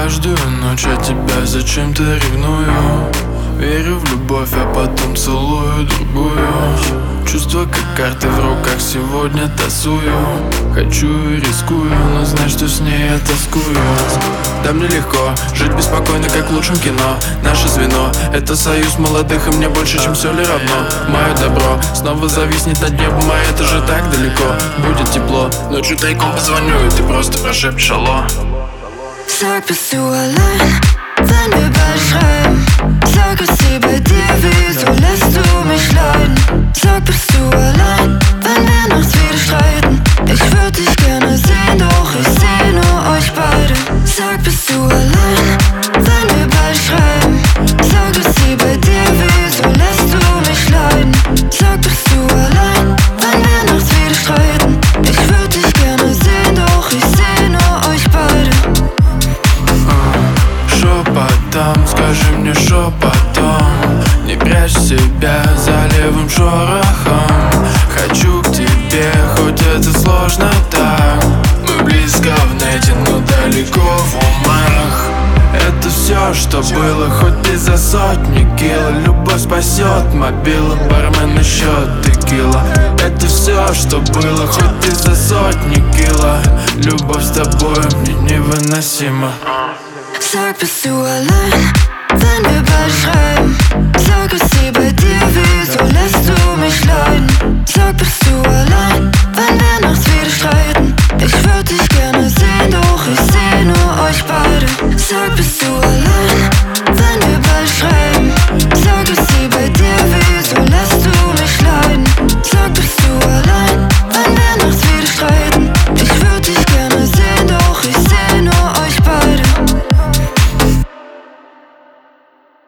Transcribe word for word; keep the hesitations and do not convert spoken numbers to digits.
Каждую ночь я тебя зачем-то ревную. Верю в любовь, а потом целую другую. Чувства как карты в руках, сегодня тасую. Хочу и рискую, но знай, что с ней я тоскую. Да, мне легко жить беспокойно, как в лучшем кино. Наше звено — это союз молодых, и мне больше, чем все ли равно. Мое добро снова зависнет над небом, а это же так далеко. Будет тепло, ночью тайком позвоню, и ты просто прошепчешь алло. Sag, bist du allein, wenn wir bald schreiben? Sag, ist sie bei dir, wieso lässt du mich leiden? Sag, bist du allein, wenn wir nachts wieder streiten? Ich würd dich gerne sehen, doch ich seh nur euch beide. Sag, bist du allein, wenn wir bald schreiben? Sag, ist sie bei dir, wieso lässt du mich leiden? Sag, bist du allein, wenn wir nachts wieder streiten? Ich würd dich gerne sehen, doch ich seh nur euch beide. Шепотом, скажи мне шепотом, не прячь себя за левым шорохом. Хочу к тебе, хоть это сложно так. Мы близко в нете, но далеко в умах. Это все, что было, хоть и за сотни кило. Любовь спасет, мобила, бармен и счет текила. Это все, что было, хоть и за сотни кило. Любовь с тобой мне невыносима. Sag, bist du allein, wenn wir bald schreiben? Sag, ist sie